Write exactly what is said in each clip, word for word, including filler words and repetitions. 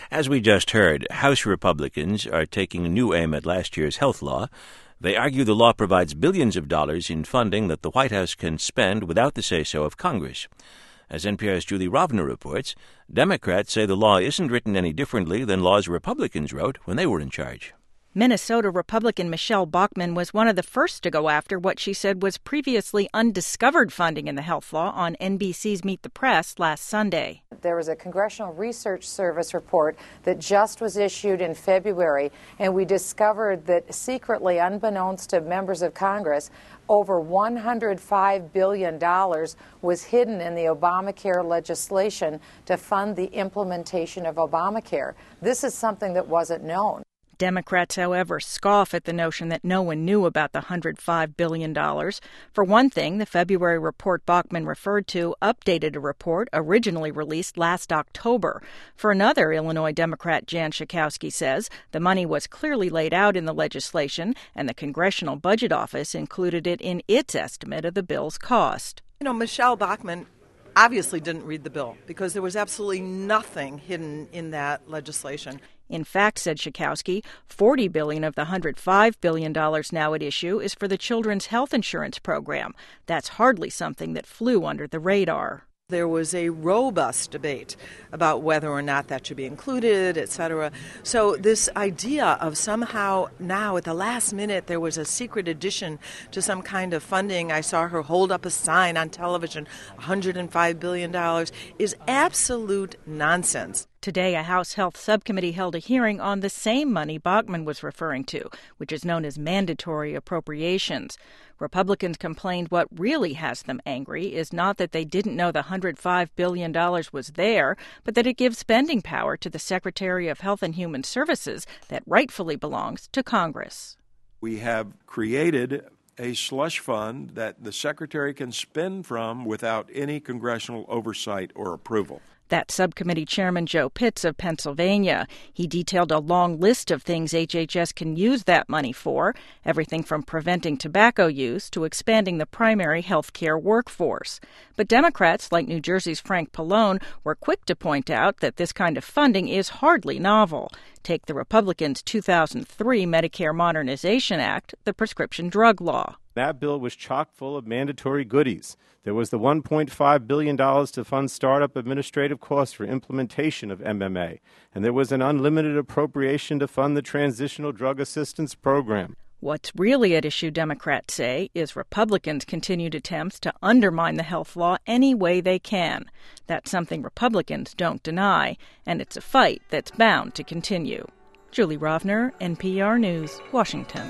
As we just heard, House Republicans are taking a new aim at last year's health law. They argue the law provides billions of dollars in funding that the White House can spend without the say-so of Congress. As N P R's Julie Rovner reports, Democrats say the law isn't written any differently than laws Republicans wrote when they were in charge. Minnesota Republican Michelle Bachmann was one of the first to go after what she said was previously undiscovered funding in the health law on N B C's Meet the Press last Sunday. There was a Congressional Research Service report that just was issued in February, and we discovered that secretly, unbeknownst to members of Congress, over one hundred five billion dollars was hidden in the Obamacare legislation to fund the implementation of Obamacare. This is something that wasn't known. Democrats, however, scoff at the notion that no one knew about the one hundred five billion dollars. For one thing, the February report Bachmann referred to updated a report originally released last October. For another, Illinois Democrat Jan Schakowsky says the money was clearly laid out in the legislation, and the Congressional Budget Office included it in its estimate of the bill's cost. You know, Michelle Bachmann obviously didn't read the bill because there was absolutely nothing hidden in that legislation. In fact, said Schakowsky, forty billion dollars of the one hundred five billion dollars now at issue is for the Children's Health Insurance Program. That's hardly something that flew under the radar. There was a robust debate about whether or not that should be included, et cetera. So this idea of somehow now at the last minute there was a secret addition to some kind of funding, I saw her hold up a sign on television, one hundred five billion dollars, is absolute nonsense. Today, a House Health Subcommittee held a hearing on the same money Bachmann was referring to, which is known as mandatory appropriations. Republicans complained what really has them angry is not that they didn't know the one hundred five billion dollars was there, but that it gives spending power to the Secretary of Health and Human Services that rightfully belongs to Congress. We have created a slush fund that the Secretary can spend from without any congressional oversight or approval. That's Subcommittee Chairman Joe Pitts of Pennsylvania. He detailed a long list of things H H S can use that money for, everything from preventing tobacco use to expanding the primary health care workforce. But Democrats, like New Jersey's Frank Pallone, were quick to point out that this kind of funding is hardly novel. Take the Republicans' two thousand three Medicare Modernization Act, the prescription drug law. That bill was chock full of mandatory goodies. There was the one point five billion dollars to fund startup administrative costs for implementation of M M A, and there was an unlimited appropriation to fund the Transitional Drug Assistance Program. What's really at issue, Democrats say, is Republicans' continued attempts to undermine the health law any way they can. That's something Republicans don't deny, and it's a fight that's bound to continue. Julie Rovner, N P R News, Washington.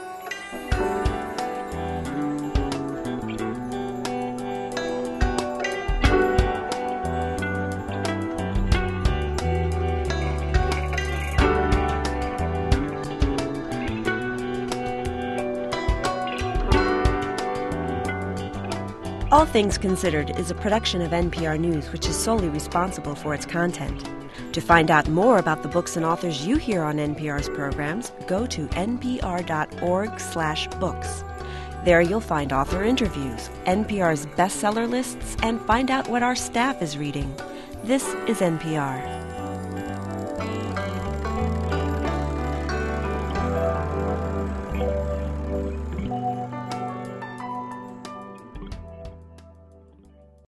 All Things Considered is a production of N P R News, which is solely responsible for its content. To find out more about the books and authors you hear on N P R's programs, go to npr.org slash books. There you'll find author interviews, N P R's bestseller lists, and find out what our staff is reading. This is N P R.